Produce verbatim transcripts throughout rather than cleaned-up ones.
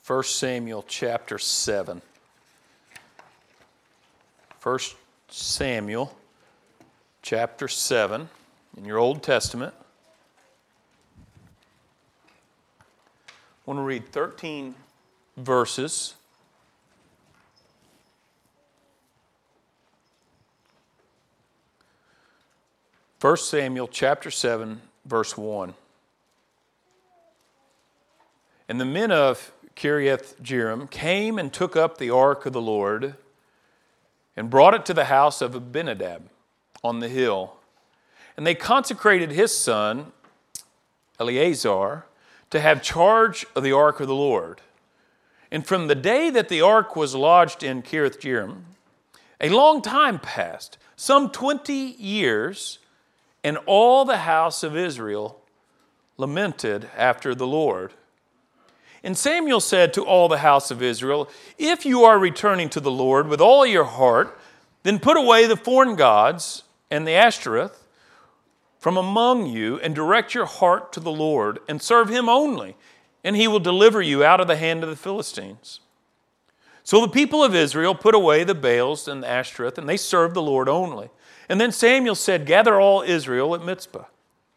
First Samuel chapter seven. First Samuel chapter seven in your Old Testament. I want to read thirteen verses. First Samuel chapter seven, verse one. And the men of Kiriath-Jearim came and took up the ark of the Lord and brought it to the house of Abinadab on the hill. And they consecrated his son, Eleazar, to have charge of the ark of the Lord. And from the day that the ark was lodged in Kiriath-Jearim, a long time passed, some twenty years, and all the house of Israel lamented after the Lord. And Samuel said to all the house of Israel, if you are returning to the Lord with all your heart, then put away the foreign gods and the Ashtoreth from among you, and direct your heart to the Lord, and serve him only, and he will deliver you out of the hand of the Philistines. So the people of Israel put away the Baals and the Ashtoreth, and they served the Lord only. And then Samuel said, gather all Israel at Mizpah,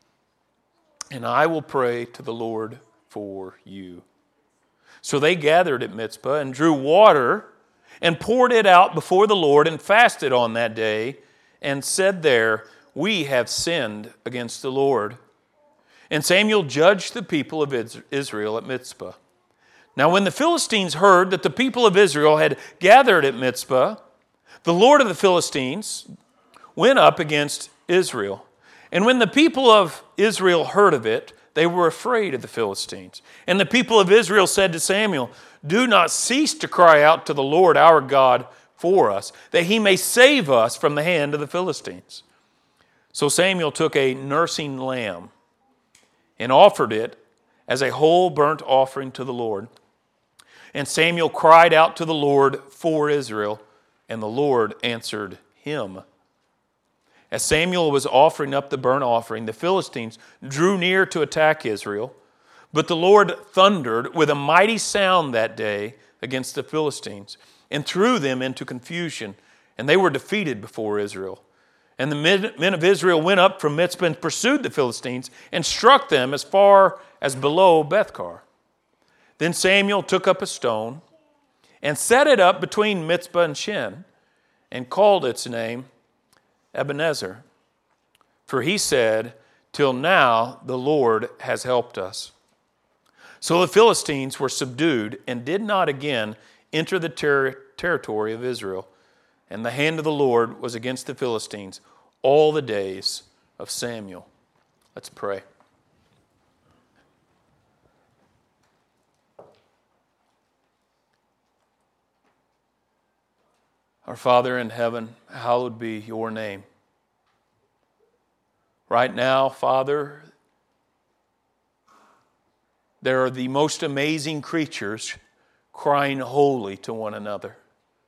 and I will pray to the Lord for you. So they gathered at Mizpah and drew water and poured it out before the Lord and fasted on that day and said there, we have sinned against the Lord. And Samuel judged the people of Israel at Mizpah. Now when the Philistines heard that the people of Israel had gathered at Mizpah, the Lord of the Philistines went up against Israel. And when the people of Israel heard of it, they were afraid of the Philistines. And the people of Israel said to Samuel, do not cease to cry out to the Lord our God for us, that he may save us from the hand of the Philistines. So Samuel took a nursing lamb and offered it as a whole burnt offering to the Lord. And Samuel cried out to the Lord for Israel, and the Lord answered him. As Samuel was offering up the burnt offering, the Philistines drew near to attack Israel. But the Lord thundered with a mighty sound that day against the Philistines and threw them into confusion, and they were defeated before Israel. And the men of Israel went up from Mizpah and pursued the Philistines and struck them as far as below Bethkar. Then Samuel took up a stone and set it up between Mizpah and Shen and called its name Ebenezer. For he said, till now the Lord has helped us. So the Philistines were subdued and did not again enter the ter- territory of Israel. And the hand of the Lord was against the Philistines all the days of Samuel. Let's pray. Our Father in heaven, hallowed be your name. Right now, Father, there are the most amazing creatures crying holy to one another.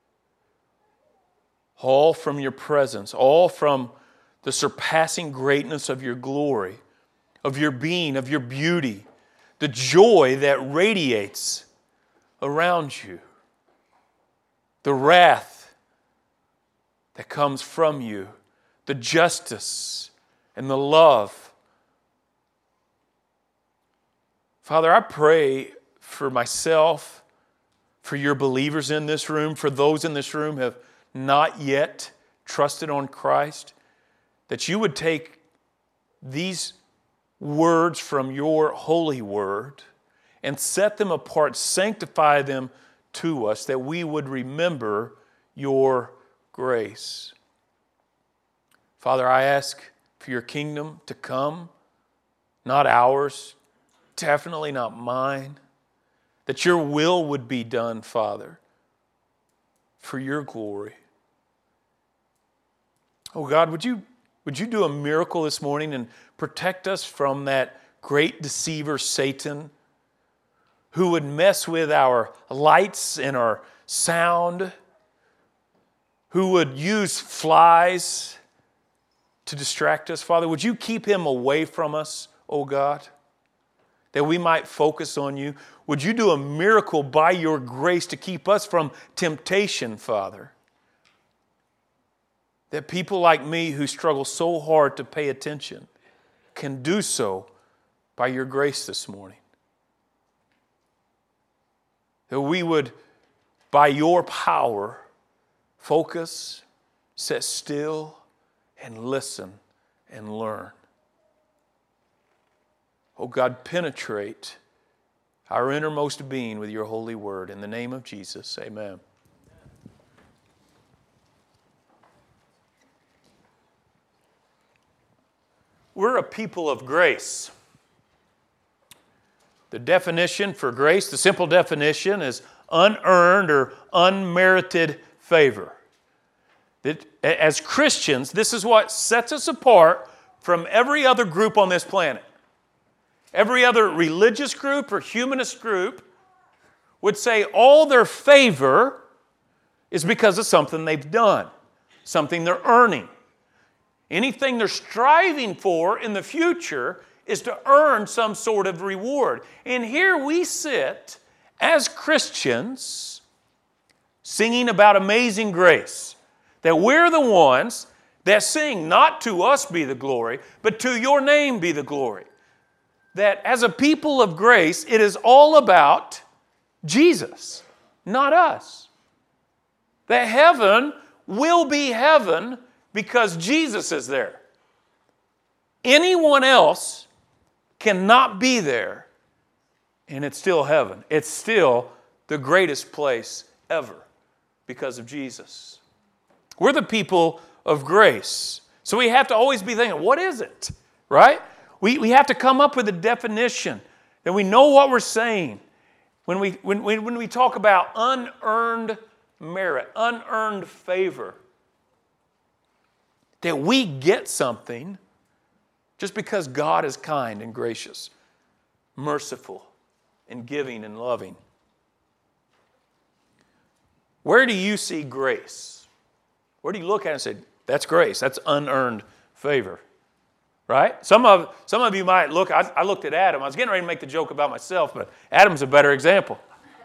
All from your presence, all from the surpassing greatness of your glory, of your being, of your beauty, the joy that radiates around you, the wrath that comes from you, the justice and the love. Father, I pray for myself, for your believers in this room, for those in this room who have not yet trusted on Christ, that you would take these words from your holy word and set them apart, sanctify them to us, that we would remember your grace. Father, I ask for your kingdom to come, not ours, definitely not mine, that your will would be done, Father, for your glory. Oh God, would you, would you do a miracle this morning and protect us from that great deceiver, Satan, who would mess with our lights and our sound, who would use flies to distract us. Father, would you keep him away from us, oh God? that we might focus on you. Would you do a miracle by your grace to keep us from temptation, Father? That people like me who struggle so hard to pay attention can do so by your grace this morning. That we would, by your power, focus, sit still, and listen and learn. Oh God, penetrate our innermost being with your holy word. In the name of Jesus, amen. We're a people of grace. The definition for grace, the simple definition, is unearned or unmerited favor. That as Christians, this is what sets us apart from every other group on this planet. Every other religious group or humanist group would say all their favor is because of something they've done, something they're earning. Anything they're striving for in the future is to earn some sort of reward. And here we sit as Christians singing about amazing grace, that we're the ones that sing, not to us be the glory, but to your name be the glory. That as a people of grace, it is all about Jesus, not us. That heaven will be heaven because Jesus is there. Anyone else cannot be there, and it's still heaven. It's still the greatest place ever because of Jesus. We're the people of grace. So we have to always be thinking, what is it? Right? We, we have to come up with a definition that we know what we're saying when we, when, when, when we talk about unearned merit, unearned favor. That we get something just because God is kind and gracious, merciful, and giving and loving. Where do you see grace? Where do you look at it and say, that's grace, that's unearned favor? Right? Some of, some of you might look, I, I looked at Adam. I was getting ready to make the joke about myself, but Adam's a better example.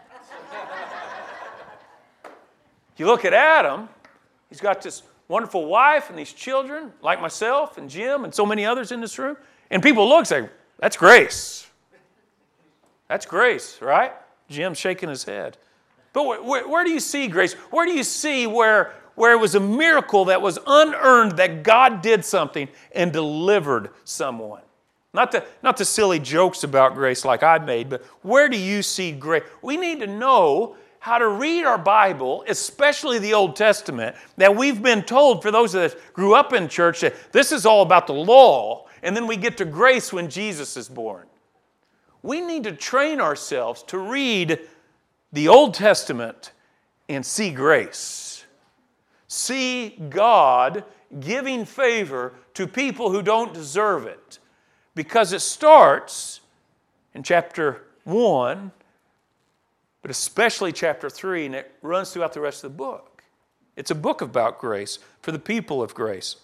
You look at Adam, he's got this wonderful wife and these children, like myself and Jim and so many others in this room. And people look and say, that's grace. That's grace, right? Jim's shaking his head. But where, where, where do you see grace? Where do you see where, where it was a miracle that was unearned, that God did something and delivered someone? Not the, not the silly jokes about grace like I made, but where do you see grace? We need to know how to read our Bible, especially the Old Testament, that we've been told, for those that grew up in church, that this is all about the law, and then we get to grace when Jesus is born. We need to train ourselves to read the Old Testament and see grace. See God giving favor to people who don't deserve it. Because it starts in chapter one, but especially chapter three, and it runs throughout the rest of the book. It's a book about grace for the people of grace.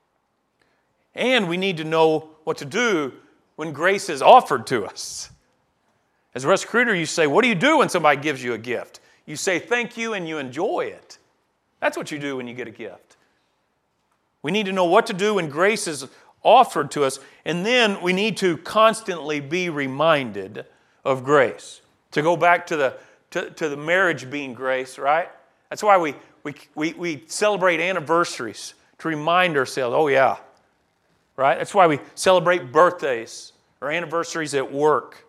And we need to know what to do when grace is offered to us. As a recruiter, you say, what do you do when somebody gives you a gift? You say thank you and you enjoy it. That's what you do when you get a gift. We need to know what to do when grace is offered to us, and then we need to constantly be reminded of grace. To go back to the to, to the marriage being grace, right? That's why we, we we we celebrate anniversaries, to remind ourselves, oh yeah, right? That's why we celebrate birthdays or anniversaries at work.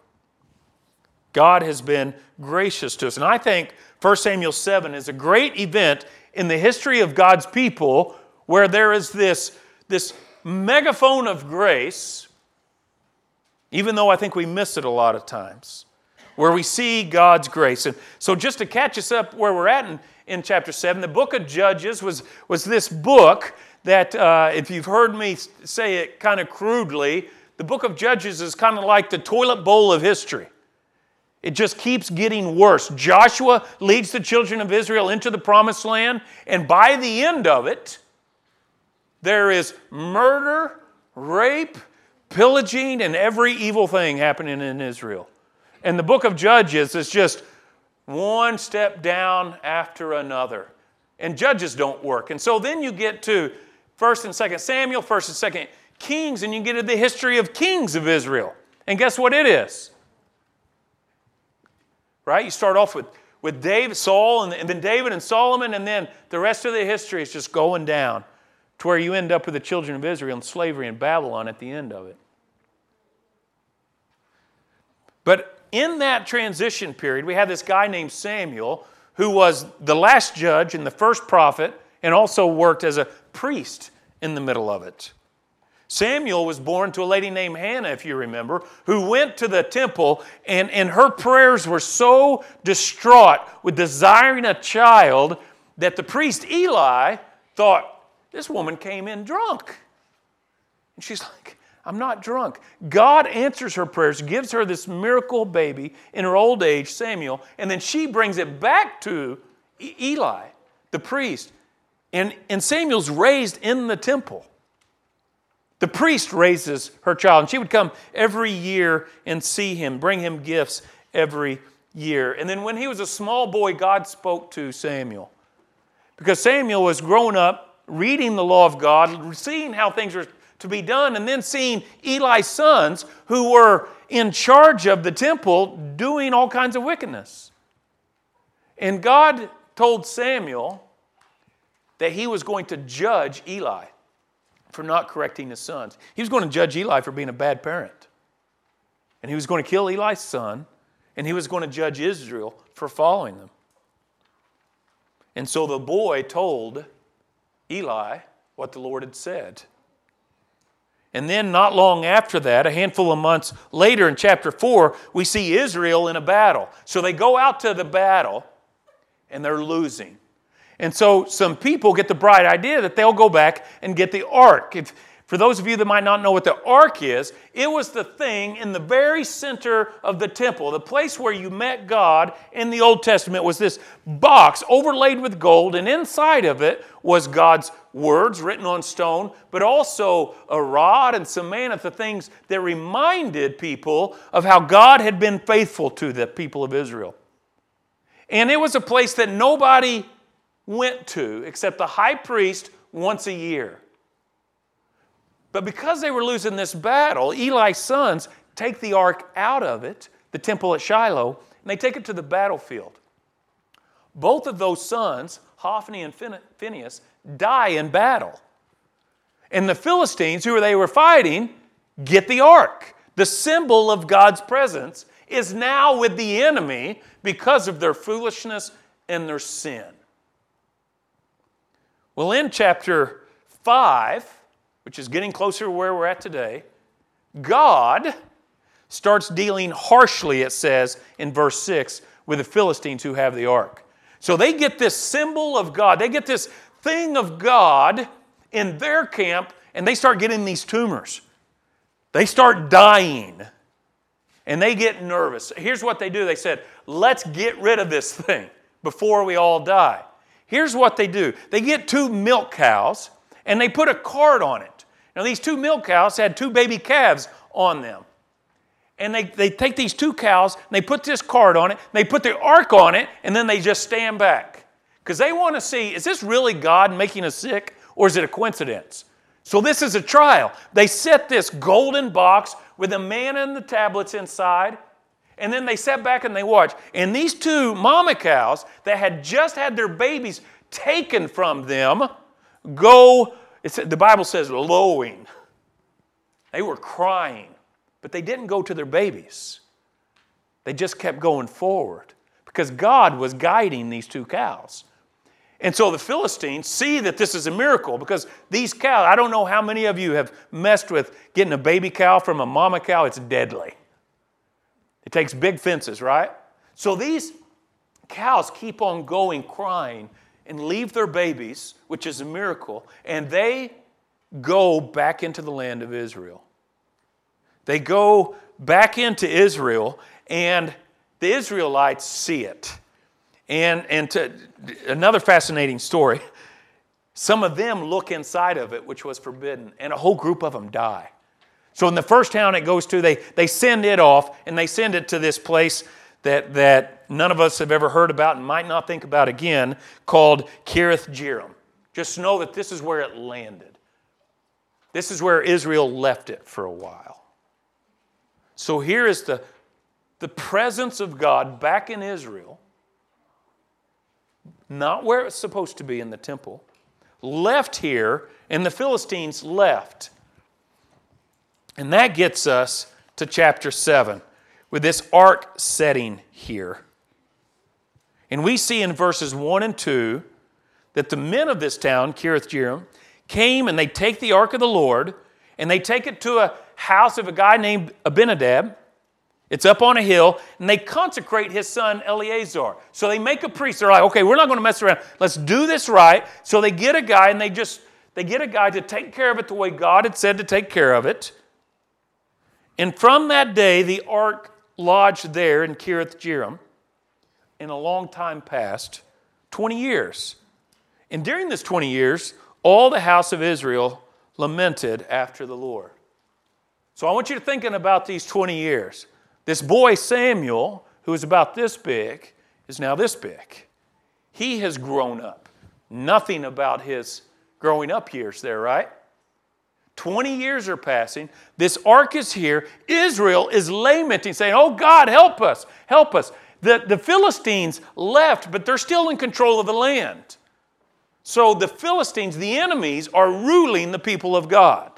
God has been gracious to us. And I think First Samuel seven is a great event in the history of God's people where there is this, this megaphone of grace, even though I think we miss it a lot of times, where we see God's grace. And so just to catch us up where we're at in, in chapter seven, the book of Judges was, was this book that, uh, if you've heard me say it kind of crudely, the book of Judges is kind of like the toilet bowl of history. It just keeps getting worse. Joshua leads the children of Israel into the promised land, and by the end of it, there is murder, rape, pillaging and every evil thing happening in Israel. And the book of Judges is just one step down after another. And Judges don't work. And so then you get to First and Second Samuel, First and Second Kings, and you get to the history of kings of Israel. And guess what it is? Right? You start off with, with David, Saul, and, and then David and Solomon, and then the rest of the history is just going down to where you end up with the children of Israel in slavery in Babylon at the end of it. But in that transition period, we had this guy named Samuel, who was the last judge and the first prophet, and also worked as a priest in the middle of it. Samuel was born to a lady named Hannah, if you remember, who went to the temple, and, and her prayers were so distraught with desiring a child that the priest Eli thought, this woman came in drunk. And she's like, I'm not drunk. God answers her prayers, gives her this miracle baby in her old age, Samuel, and then she brings it back to Eli, the priest. And, and Samuel's raised in the temple. The priest raises her child, and she would come every year and see him, bring him gifts every year. And then when he was a small boy, God spoke to Samuel. Because Samuel was growing up, reading the law of God, seeing how things were to be done, and then seeing Eli's sons, who were in charge of the temple, doing all kinds of wickedness. And God told Samuel that he was going to judge Eli for not correcting his sons. He was going to judge Eli for being a bad parent. And he was going to kill Eli's son, and he was going to judge Israel for following them. And so the boy told Eli what the Lord had said. And then not long after that, a handful of months later in chapter four, we see Israel in a battle. So they go out to the battle, and they're losing. And so some people get the bright idea that they'll go back and get the ark. If, for those of you that might not know what the ark is, it was the thing in the very center of the temple. The place where you met God in the Old Testament was this box overlaid with gold, and inside of it was God's words written on stone, but also a rod and some manna, the things that reminded people of how God had been faithful to the people of Israel. And it was a place that nobody went to except the high priest once a year. But because they were losing this battle, Eli's sons take the ark out of it, the temple at Shiloh, and they take it to the battlefield. Both of those sons, Hophni and Phinehas, die in battle. And the Philistines, who they were fighting, get the ark. The symbol of God's presence is now with the enemy because of their foolishness and their sin. Well, in chapter five, which is getting closer to where we're at today, God starts dealing harshly, it says in verse six, with the Philistines who have the ark. So they get this symbol of God. They get this thing of God in their camp, and they start getting these tumors. They start dying, and they get nervous. Here's what they do. They said, let's get rid of this thing before we all die. Here's what they do. They get two milk cows, and they put a card on it. Now, these two milk cows had two baby calves on them. And they, they take these two cows, and they put this card on it, and they put the ark on it, and then they just stand back. Because they want to see, is this really God making us sick, or is it a coincidence? So this is a trial. They set this golden box with the manna and the tablets inside, and then they sat back and they watched. And these two mama cows that had just had their babies taken from them go, it's, the Bible says, lowing. They were crying, but they didn't go to their babies. They just kept going forward because God was guiding these two cows. And so the Philistines see that this is a miracle because these cows, I don't know how many of you have messed with getting a baby cow from a mama cow. It's deadly. It takes big fences, right? So these cows keep on going, crying, and leave their babies, which is a miracle, and they go back into the land of Israel. They go back into Israel, and the Israelites see it. And, and to, another fascinating story, some of them look inside of it, which was forbidden, and a whole group of them die. So in the first town it goes to, they, they send it off, and they send it to this place that, that none of us have ever heard about and might not think about again, called Kiriath Jearim. Just know that this is where it landed. This is where Israel left it for a while. So here is the, the presence of God back in Israel, not where it's supposed to be in the temple, left here, and the Philistines left. And that gets us to chapter seven, with this ark setting here. And we see in verses one and two that the men of this town, Kiriath Jearim, came and they take the ark of the Lord, and they take it to a house of a guy named Abinadab. It's up on a hill, and they consecrate his son Eleazar. So they make a priest. They're like, okay, we're not going to mess around. Let's do this right. So they get a guy, and they just they get a guy to take care of it the way God had said to take care of it. And from that day, the ark lodged there in Kiriath Jearim in a long time past, twenty years. And during this twenty years, all the house of Israel lamented after the Lord. So I want you to think about these twenty years. This boy Samuel, who is about this big, is now this big. He has grown up. Nothing about his growing up years there, right? twenty years are passing. This ark is here. Israel is lamenting, saying, oh God, help us, help us. The, the Philistines left, but they're still in control of the land. So the Philistines, the enemies, are ruling the people of God.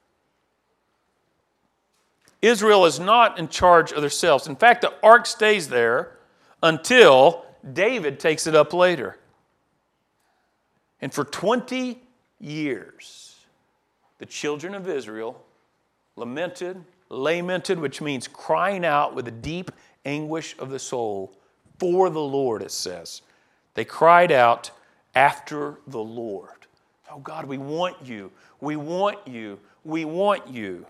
Israel is not in charge of themselves. In fact, the ark stays there until David takes it up later. And for twenty years, the children of Israel lamented, lamented, which means crying out with a deep anguish of the soul for the Lord, it says. They cried out after the Lord. Oh God, we want you. We want you. We want you.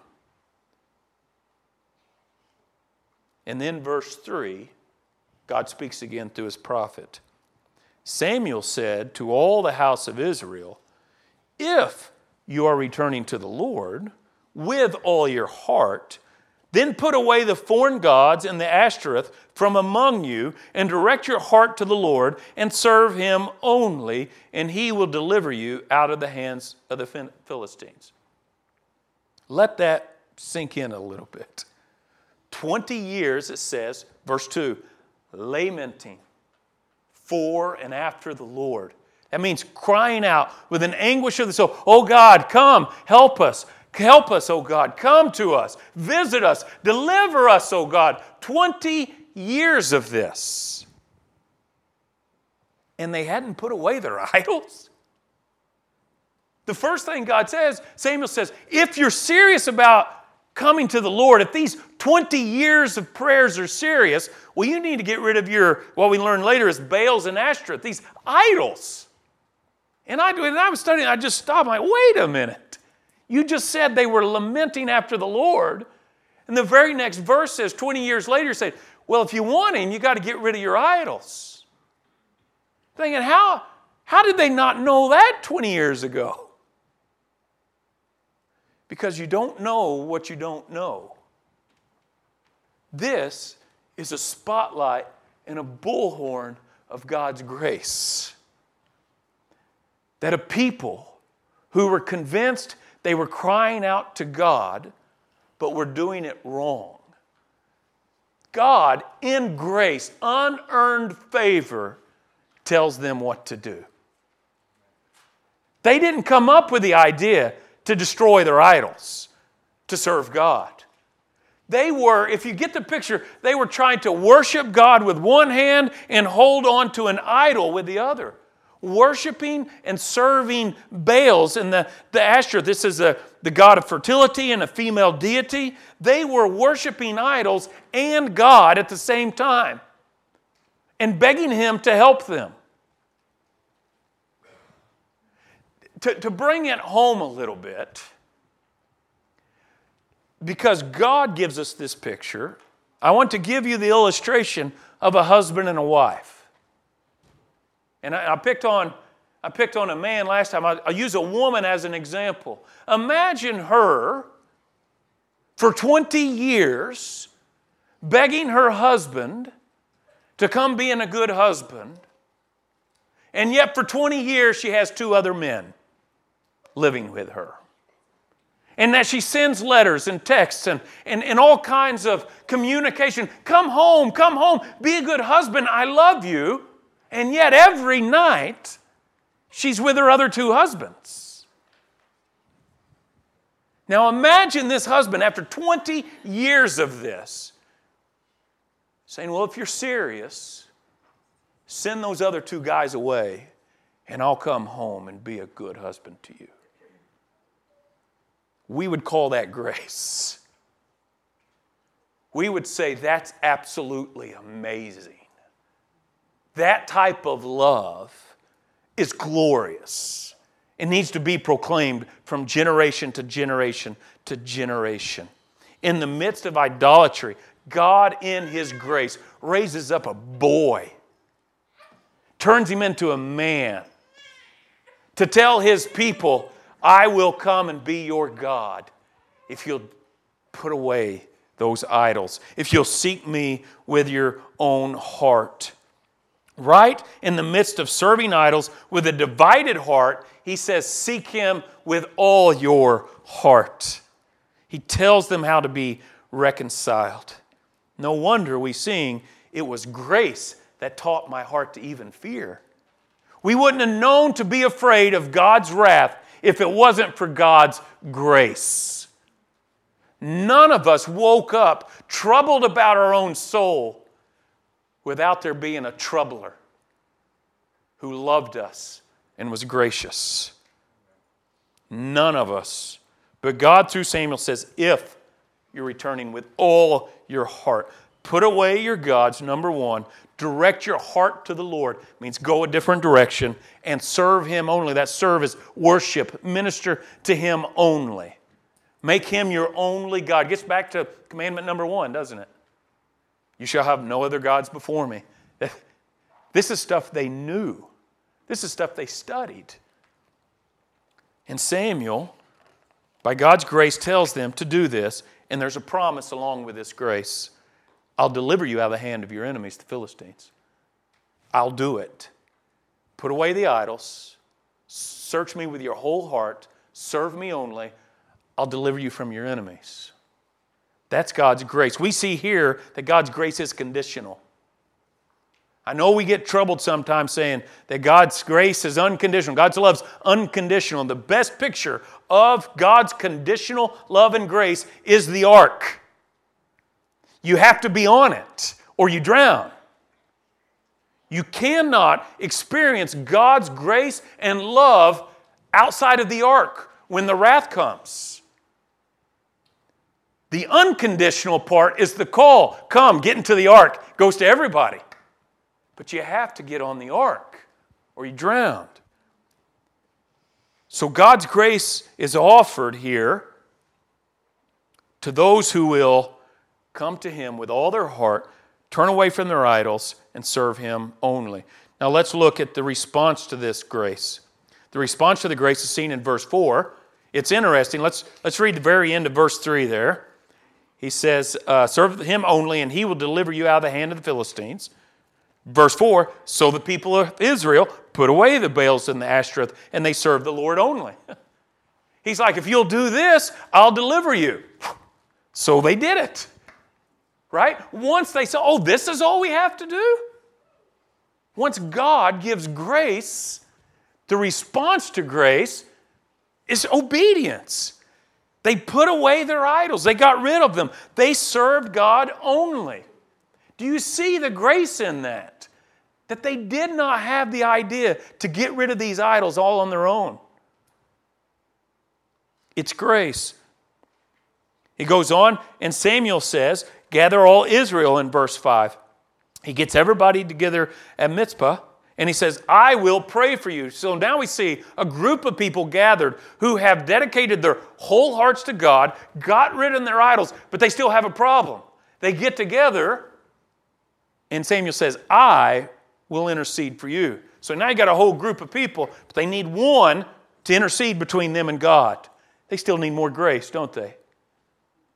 And then verse three, God speaks again through his prophet. Samuel said to all the house of Israel, if you are returning to the Lord with all your heart, then put away the foreign gods and the Ashtoreth from among you, and direct your heart to the Lord, and serve him only, and he will deliver you out of the hands of the Philistines. Let that sink in a little bit. twenty years, it says, verse two, lamenting for and after the Lord. That means crying out with an anguish of the soul. Oh God, come, help us. Help us, oh God. Come to us. Visit us. Deliver us, oh God. twenty years of this. And they hadn't put away their idols. The first thing God says, Samuel says, if you're serious about coming to the Lord, if these twenty years of prayers are serious, well, you need to get rid of your, what we learn later is Baals and Ashtoreth, these idols. And I, when I was studying, I just stopped. I'm like, wait a minute. You just said they were lamenting after the Lord. And the very next verse says, twenty years later, say, well, if you want him, you got to get rid of your idols. Thinking, how, how did they not know that twenty years ago? Because you don't know what you don't know. This is a spotlight and a bullhorn of God's grace. That a people who were convinced they were crying out to God, but were doing it wrong. God, in grace, unearned favor, tells them what to do. They didn't come up with the idea to destroy their idols, to serve God. They were, if you get the picture, they were trying to worship God with one hand and hold on to an idol with the other. Worshipping and serving Baals and the, the Ashtoreth. This is a, the god of fertility and a female deity. They were worshiping idols and God at the same time and begging him to help them. To, to bring it home a little bit, because God gives us this picture, I want to give you the illustration of a husband and a wife. And I, I picked on I picked on a man last time. I, I use a woman as an example. Imagine her for twenty years, begging her husband to come being a good husband. And yet for twenty years she has two other men living with her. And that she sends letters and texts and, and, and all kinds of communication. Come home, come home, be a good husband, I love you. And yet every night she's with her other two husbands. Now imagine this husband after twenty years of this saying, well, if you're serious, send those other two guys away and I'll come home and be a good husband to you. We would call that grace. We would say that's absolutely amazing. That type of love is glorious. It needs to be proclaimed from generation to generation to generation. In the midst of idolatry, God in His grace raises up a boy, turns him into a man to tell His people, I will come and be your God if you'll put away those idols, if you'll seek me with your own heart. Right in the midst of serving idols with a divided heart, He says, seek Him with all your heart. He tells them how to be reconciled. No wonder we sing, it was grace that taught my heart to even fear. We wouldn't have known to be afraid of God's wrath if it wasn't for God's grace. None of us woke up troubled about our own soul without there being a troubler who loved us and was gracious. None of us. But God through Samuel says, if you're returning with all your heart, put away your gods, number one. Direct your heart to the Lord. It means go a different direction and serve Him only. That service, worship, minister to Him only. Make Him your only God. Gets back to commandment number one, doesn't it? You shall have no other gods before me. This is stuff they knew. This is stuff they studied. And Samuel, by God's grace, tells them to do this. And there's a promise along with this grace. I'll deliver you out of the hand of your enemies, the Philistines. I'll do it. Put away the idols. Search me with your whole heart. Serve me only. I'll deliver you from your enemies. That's God's grace. We see here that God's grace is conditional. I know we get troubled sometimes saying that God's grace is unconditional. God's love is unconditional. The best picture of God's conditional love and grace is the ark. You have to be on it or you drown. You cannot experience God's grace and love outside of the ark when the wrath comes. The unconditional part is the call. Come, get into the ark. It goes to everybody. But you have to get on the ark or you drowned. So God's grace is offered here to those who will come to Him with all their heart, turn away from their idols, and serve Him only. Now let's look at the response to this grace. The response to the grace is seen in verse four. It's interesting. Let's, let's read the very end of verse three there. He says, uh, serve Him only, and He will deliver you out of the hand of the Philistines. Verse four, so the people of Israel put away the Baals and the Ashtoreth, and they served the Lord only. He's like, if you'll do this, I'll deliver you. So they did it. Right? Once they saw, oh, this is all we have to do? Once God gives grace, the response to grace is obedience. They put away their idols. They got rid of them. They served God only. Do you see the grace in that? That they did not have the idea to get rid of these idols all on their own. It's grace. He goes on, and Samuel says, gather all Israel in verse five. He gets everybody together at Mizpah, and he says, I will pray for you. So now we see a group of people gathered who have dedicated their whole hearts to God, got rid of their idols, but they still have a problem. They get together, and Samuel says, I will intercede for you. So now you got a whole group of people, but they need one to intercede between them and God. They still need more grace, don't they?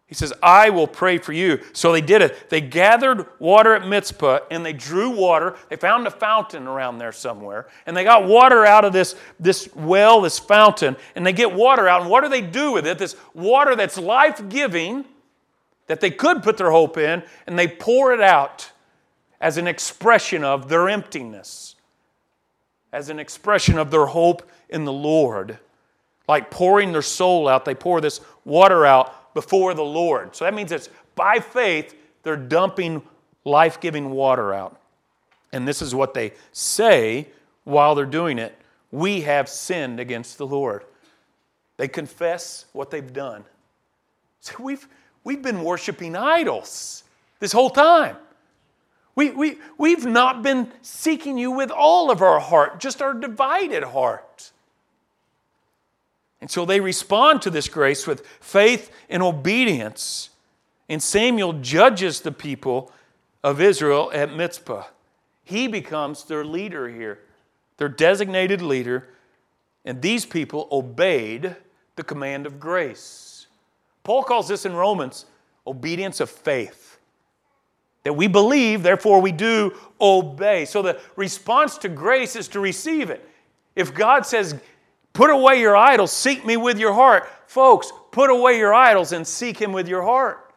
He says, I will pray for you. So they did it. They gathered water at Mizpah, and they drew water. They found a fountain around there somewhere, and they got water out of this, this well, this fountain, and they get water out. And what do they do with it? This water that's life-giving, that they could put their hope in, and they pour it out as an expression of their emptiness, as an expression of their hope in the Lord. Like pouring their soul out, they pour this water out before the Lord. So that means it's by faith they're dumping life-giving water out. And this is what they say while they're doing it. We have sinned against the Lord. They confess what they've done. So we've, we've been worshiping idols this whole time. We, we, we've not been seeking you with all of our heart, just our divided heart. And so they respond to this grace with faith and obedience. And Samuel judges the people of Israel at Mizpah. He becomes their leader here, their designated leader. And these people obeyed the command of grace. Paul calls this in Romans obedience of faith. That we believe, therefore we do obey. So the response to grace is to receive it. If God says, put away your idols, seek me with your heart. Folks, put away your idols and seek Him with your heart.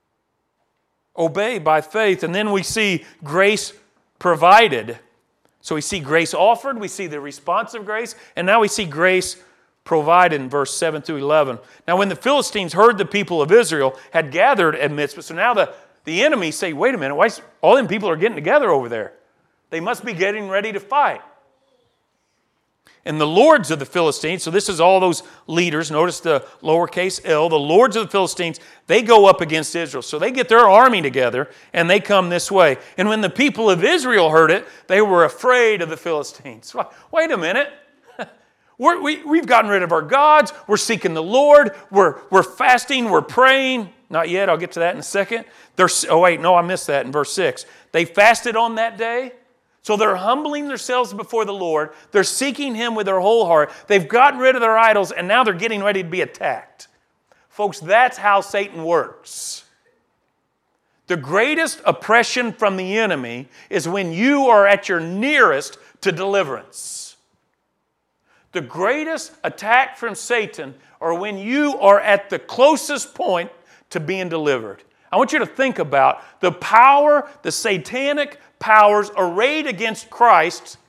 Obey by faith. And then we see grace provided. So we see grace offered, we see the response of grace, and now we see grace provided in verse seven through eleven. Now when the Philistines heard the people of Israel had gathered at Mizpah, so now the, the enemies say, wait a minute, why is, all them people are getting together over there. They must be getting ready to fight. And the lords of the Philistines, so this is all those leaders, notice the lowercase l, the lords of the Philistines, they go up against Israel. So they get their army together and they come this way. And when the people of Israel heard it, they were afraid of the Philistines. Wait a minute. We're, we, we've gotten rid of our gods. We're seeking the Lord. We're, we're fasting. We're praying. Not yet. I'll get to that in a second. They're, oh, wait. No, I missed that in verse six. They fasted on that day. So they're humbling themselves before the Lord. They're seeking Him with their whole heart. They've gotten rid of their idols, and now they're getting ready to be attacked. Folks, that's how Satan works. The greatest oppression from the enemy is when you are at your nearest to deliverance. The greatest attack from Satan are when you are at the closest point to being delivered. I want you to think about the power, the satanic powers arrayed against Christ.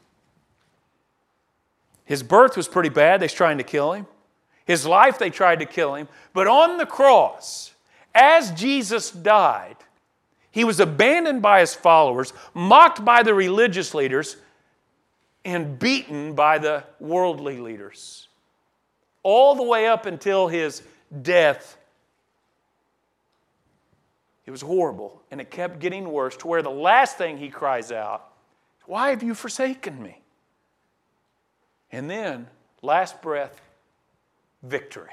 His birth was pretty bad. They're trying to kill Him. His life, they tried to kill Him. But on the cross, as Jesus died, He was abandoned by His followers, mocked by the religious leaders, and beaten by the worldly leaders. All the way up until His death. It was horrible, and it kept getting worse to where the last thing He cries out, why have you forsaken me? And then, last breath, victory.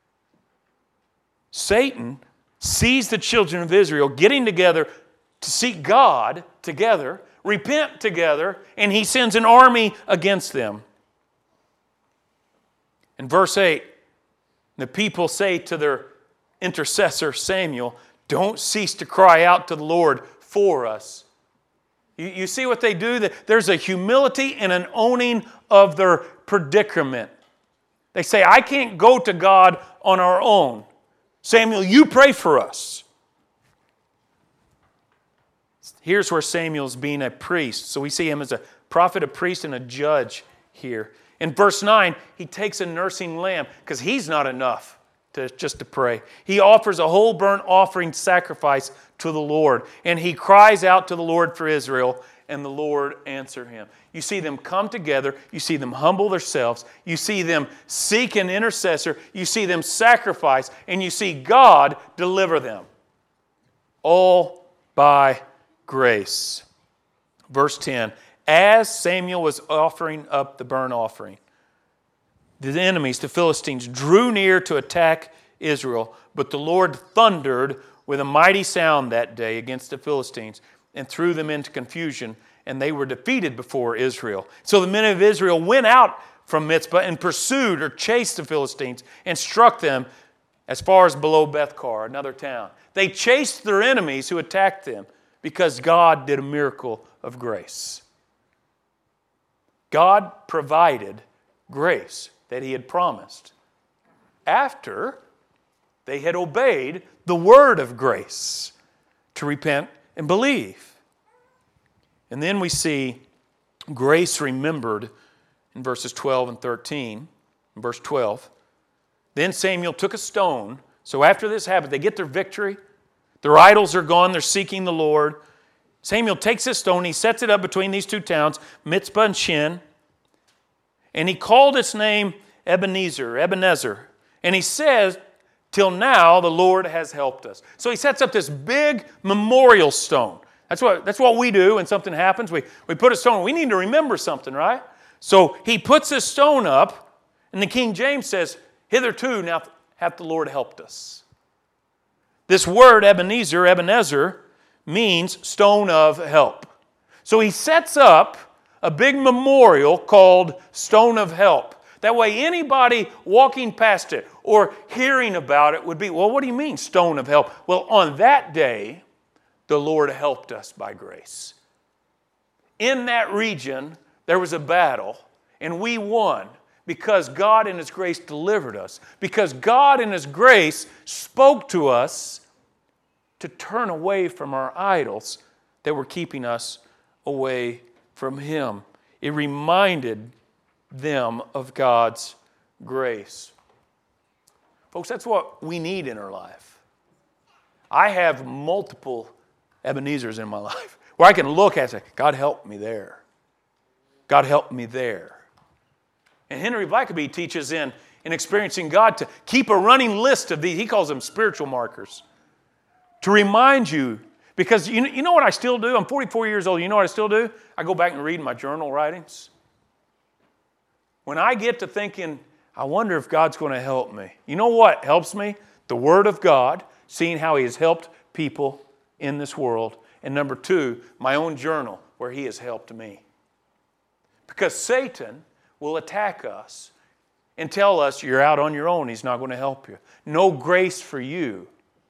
Satan sees the children of Israel getting together to seek God together, repent together, and he sends an army against them. In verse eight, the people say to their intercessor Samuel, don't cease to cry out to the Lord for us. You, you see what they do? There's a humility and an owning of their predicament. They say, I can't go to God on our own. Samuel, you pray for us. Here's where Samuel's being a priest. So we see him as a prophet, a priest, and a judge here. In verse nine, he takes a nursing lamb because he's not enough to just to pray. He offers a whole burnt offering sacrifice to the Lord. And he cries out to the Lord for Israel, and the Lord answers him. You see them come together. You see them humble themselves. You see them seek an intercessor. You see them sacrifice. And you see God deliver them. All by grace. Verse ten. As Samuel was offering up the burnt offering, the enemies, the Philistines, drew near to attack Israel, but the Lord thundered with a mighty sound that day against the Philistines and threw them into confusion, and they were defeated before Israel. So the men of Israel went out from Mizpah and pursued or chased the Philistines and struck them as far as below Bethkar, another town. They chased their enemies who attacked them because God did a miracle of grace. God provided grace that He had promised after they had obeyed the word of grace to repent and believe. And then we see grace remembered in verses twelve and thirteen. In verse twelve, then Samuel took a stone. So after this happened, they get their victory. Their idols are gone. They're seeking the Lord. Samuel takes this stone. He sets it up between these two towns, Mizpah and Shin. And he called its name Ebenezer, Ebenezer. And he says, till now the Lord has helped us. So he sets up this big memorial stone. That's what, that's what we do when something happens. We, we put a stone. We need to remember something, right? So he puts this stone up, and the King James says, hitherto now hath the Lord helped us. This word Ebenezer, Ebenezer, means stone of help. So he sets up a big memorial called Stone of Help. That way anybody walking past it or hearing about it would be, well, what do you mean, Stone of Help? Well, on that day, the Lord helped us by grace. In that region, there was a battle, and we won because God in His grace delivered us. Because God in His grace spoke to us to turn away from our idols that were keeping us away from Him. It reminded them of God's grace. Folks, that's what we need in our life. I have multiple Ebenezers in my life where I can look at it and say, God help me there. God help me there. And Henry Blackaby teaches in, in Experiencing God to keep a running list of these. He calls them spiritual markers. To remind you, because you, you know what I still do? I'm forty-four years old. You know what I still do? I go back and read my journal writings. When I get to thinking, I wonder if God's going to help me. You know what helps me? The Word of God, seeing how He has helped people in this world. And number two, my own journal, where He has helped me. Because Satan will attack us and tell us, you're out on your own. He's not going to help you. No grace for you.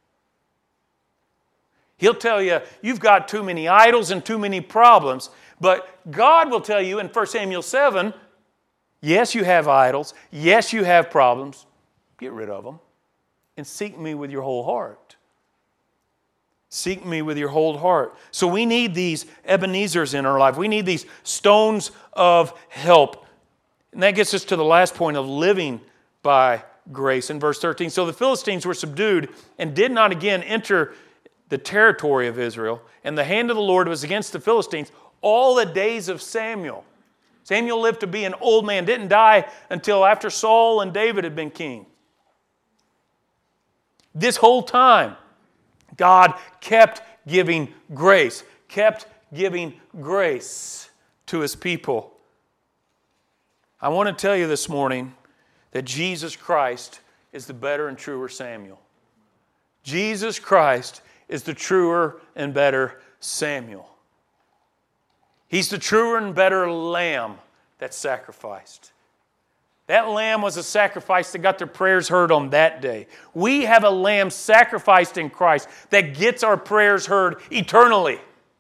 He'll tell you, you've got too many idols and too many problems. But God will tell you in First Samuel seven, yes, you have idols. Yes, you have problems. Get rid of them. And seek me with your whole heart. Seek me with your whole heart. So we need these Ebenezers in our life. We need these stones of help. And that gets us to the last point of living by grace in verse thirteen. So the Philistines were subdued and did not again enter the territory of Israel. And the hand of the Lord was against the Philistines all the days of Samuel. Samuel lived to be an old man, didn't die until after Saul and David had been king. This whole time, God kept giving grace, kept giving grace to His people. I want to tell you this morning that Jesus Christ is the better and truer Samuel. Jesus Christ is the truer and better Samuel. He's the truer and better lamb that's sacrificed. That lamb was a sacrifice that got their prayers heard on that day. We have a lamb sacrificed in Christ that gets our prayers heard eternally.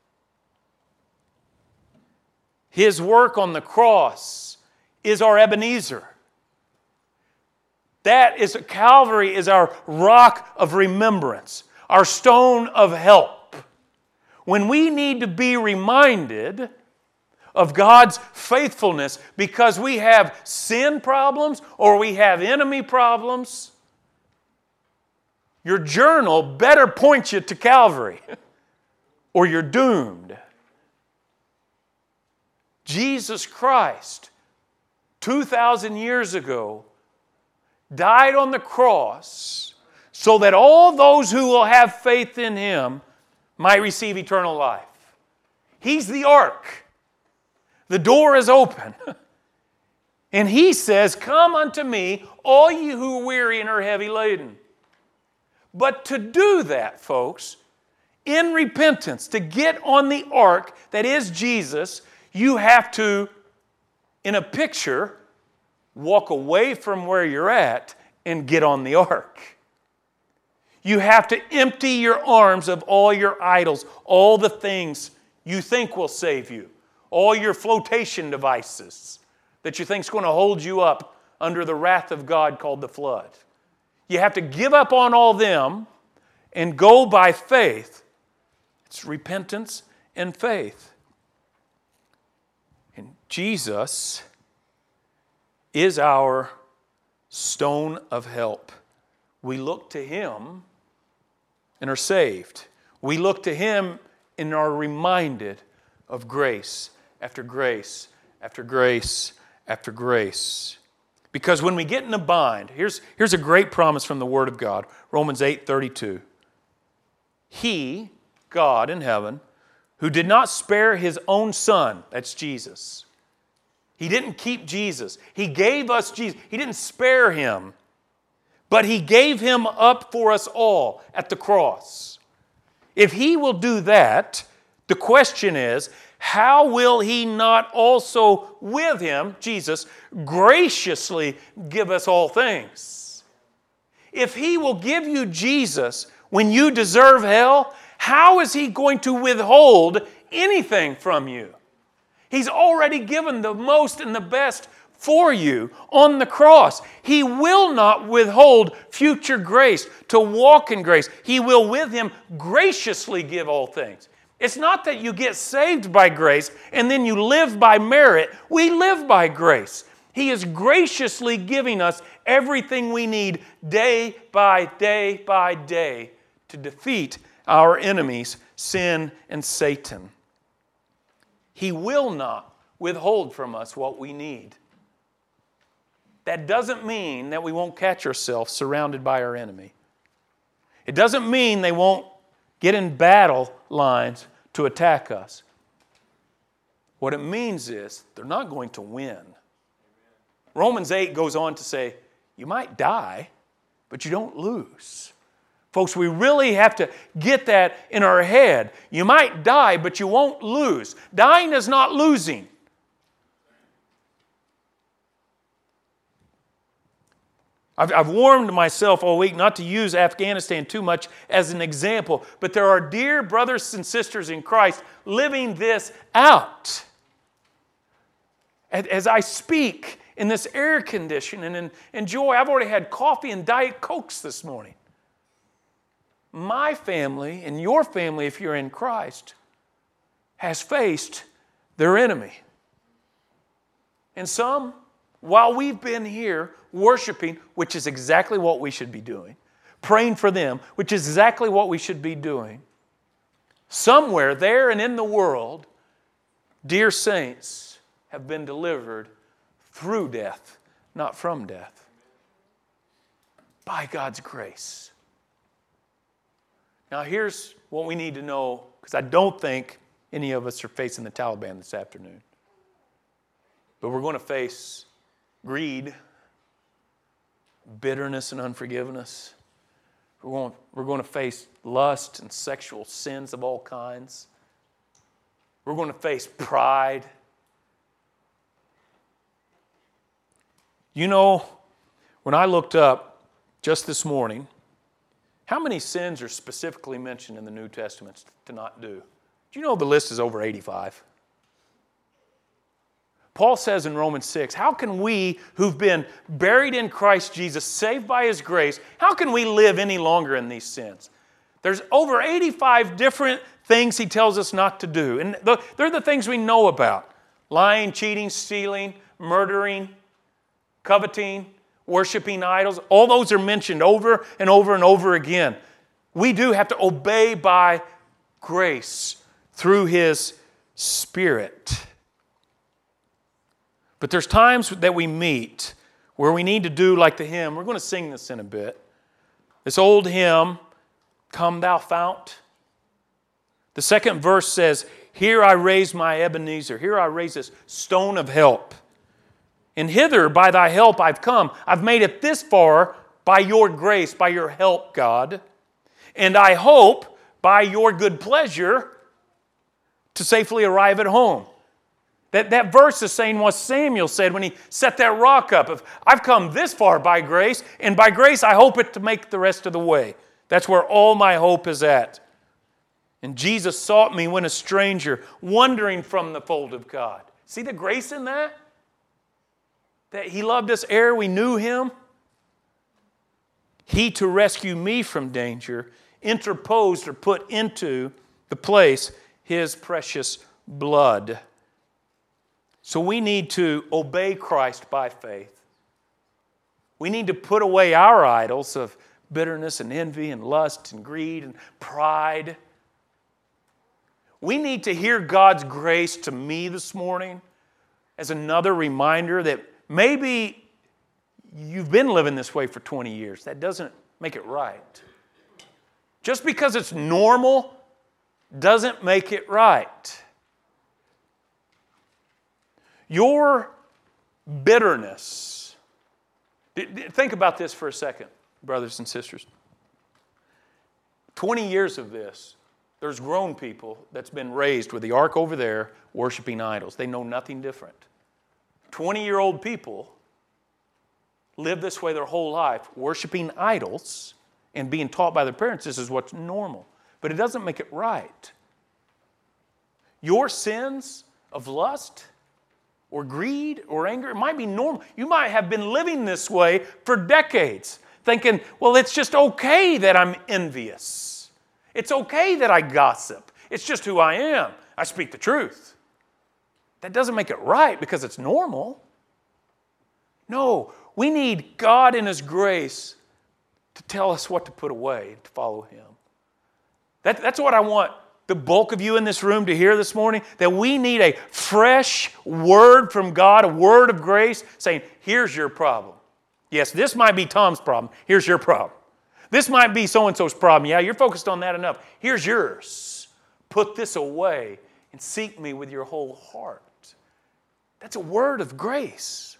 His work on the cross is our Ebenezer. That is, Calvary is our rock of remembrance, our stone of help. When we need to be reminded of God's faithfulness because we have sin problems or we have enemy problems, your journal better point you to Calvary or you're doomed. Jesus Christ, two thousand years ago, died on the cross so that all those who will have faith in Him might receive eternal life. He's the ark. The door is open. And He says, come unto me, all you who are weary and are heavy laden. But to do that, folks, in repentance, to get on the ark that is Jesus, you have to, in a picture, walk away from where you're at and get on the ark. You have to empty your arms of all your idols, all the things you think will save you, all your flotation devices that you think is going to hold you up under the wrath of God called the flood. You have to give up on all them and go by faith. It's repentance and faith. And Jesus is our stone of help. We look to Him and are saved. We look to Him and are reminded of grace after grace after grace after grace. Because when we get in a bind, here's, here's a great promise from the Word of God, Romans eight thirty-two. He, God in heaven, who did not spare His own Son, that's Jesus. He didn't keep Jesus. He gave us Jesus. He didn't spare Him, but He gave Him up for us all at the cross. If He will do that, the question is, how will He not also with Him, Jesus, graciously give us all things? If He will give you Jesus when you deserve hell, how is He going to withhold anything from you? He's already given the most and the best for you on the cross. He will not withhold future grace to walk in grace. He will with Him graciously give all things. It's not that you get saved by grace and then you live by merit. We live by grace. He is graciously giving us everything we need day by day by day to defeat our enemies, sin and Satan. He will not withhold from us what we need. That doesn't mean that we won't catch ourselves surrounded by our enemy. It doesn't mean they won't get in battle lines to attack us. What it means is they're not going to win. Romans eight goes on to say, you might die, but you don't lose. Folks, we really have to get that in our head. You might die, but you won't lose. Dying is not losing. I've, I've warned myself all week not to use Afghanistan too much as an example, but there are dear brothers and sisters in Christ living this out. As I speak in this air condition and enjoy, I've already had coffee and Diet Cokes this morning. My family and your family, if you're in Christ, has faced their enemy. And some, while we've been here worshiping, which is exactly what we should be doing, praying for them, which is exactly what we should be doing, somewhere there and in the world, dear saints have been delivered through death, not from death, by God's grace. Now here's what we need to know, because I don't think any of us are facing the Taliban this afternoon. But we're going to face greed, bitterness and unforgiveness. We're going, we're going to face lust and sexual sins of all kinds. We're going to face pride. You know, when I looked up just this morning, how many sins are specifically mentioned in the New Testament to not do? Do you know the list is over eighty-five? Paul says in Romans six, how can we who've been buried in Christ Jesus, saved by His grace, how can we live any longer in these sins? There's over eighty-five different things he tells us not to do. And they're the things we know about. Lying, cheating, stealing, murdering, coveting, worshiping idols. All those are mentioned over and over and over again. We do have to obey by grace through His Spirit. But there's times that we meet where we need to do like the hymn. We're going to sing this in a bit. This old hymn, Come Thou Fount. The second verse says, Here I raise my Ebenezer. Here I raise this stone of help. And hither by Thy help I've come. I've made it this far by Your grace, by Your help, God. And I hope by Your good pleasure to safely arrive at home. That, that verse is saying what Samuel said when he set that rock up. If I've come this far by grace, and by grace I hope it to make the rest of the way. That's where all my hope is at. And Jesus sought me when a stranger, wandering from the fold of God. See the grace in that? That He loved us ere we knew Him. He, to rescue me from danger, interposed or put into the place His precious blood. So we need to obey Christ by faith. We need to put away our idols of bitterness and envy and lust and greed and pride. We need to hear God's grace to me this morning as another reminder that maybe you've been living this way for twenty years. That doesn't make it right. Just because it's normal doesn't make it right. Your bitterness. Think about this for a second, brothers and sisters. twenty years of this, there's grown people that's been raised with the ark over there worshiping idols. They know nothing different. twenty-year-old people live this way their whole life, worshiping idols and being taught by their parents this is what's normal. But it doesn't make it right. Your sins of lust or greed or anger, it might be normal. You might have been living this way for decades, thinking, well, it's just okay that I'm envious. It's okay that I gossip. It's just who I am. I speak the truth. That doesn't make it right because it's normal. No, we need God in His grace to tell us what to put away, to follow Him. That, that's what I want the bulk of you in this room to hear this morning, that we need a fresh word from God, a word of grace, saying, here's your problem. Yes, this might be Tom's problem. Here's your problem. This might be so-and-so's problem. Yeah, you're focused on that enough. Here's yours. Put this away and seek me with your whole heart. That's a word of grace.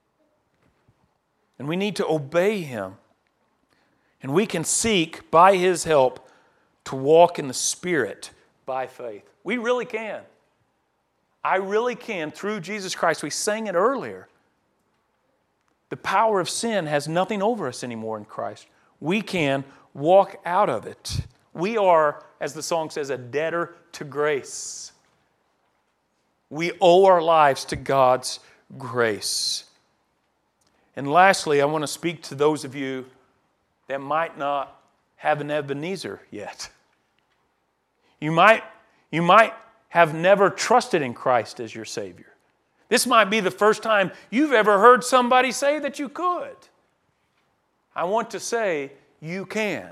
And we need to obey Him. And we can seek, by His help, to walk in the Spirit by faith. We really can. I really can through Jesus Christ. We sang it earlier. The power of sin has nothing over us anymore in Christ. We can walk out of it. We are, as the song says, a debtor to grace. We owe our lives to God's grace. And lastly, I want to speak to those of you that might not have an Ebenezer yet. You might, you might have never trusted in Christ as your Savior. This might be the first time you've ever heard somebody say that you could. I want to say you can.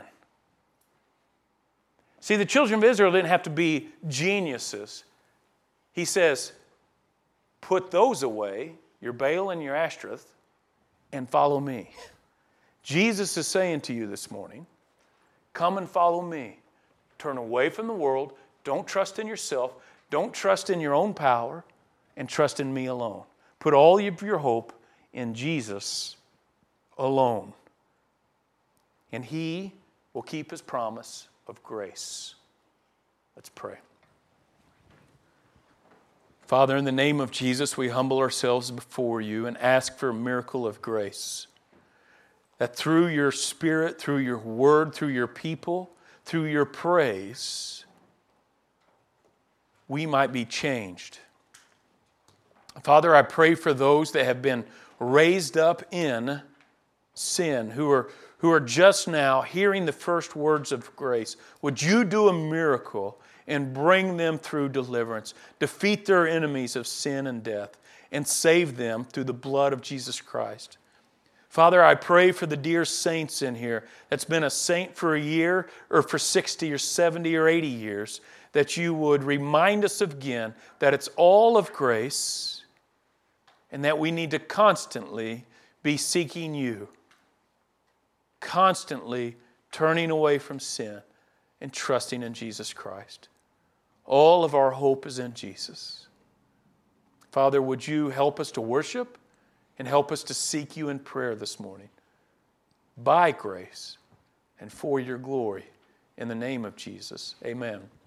See, the children of Israel didn't have to be geniuses. He says, put those away, your Baal and your Ashtoreth, and follow me. Jesus is saying to you this morning, come and follow me. Turn away from the world. Don't trust in yourself. Don't trust in your own power. And trust in me alone. Put all of your hope in Jesus alone. And He will keep His promise of grace. Let's pray. Father, in the name of Jesus, we humble ourselves before You and ask for a miracle of grace. That through Your Spirit, through Your Word, through Your people, through Your praise, we might be changed. Father, I pray for those that have been raised up in sin, who are, who are just now hearing the first words of grace. Would You do a miracle and bring them through deliverance, defeat their enemies of sin and death, and save them through the blood of Jesus Christ. Father, I pray for the dear saints in here that's been a saint for a year or for sixty or seventy or eighty years, that You would remind us again that it's all of grace and that we need to constantly be seeking You, constantly turning away from sin and trusting in Jesus Christ. All of our hope is in Jesus. Father, would You help us to worship and help us to seek You in prayer this morning by grace and for Your glory. In the name of Jesus, amen.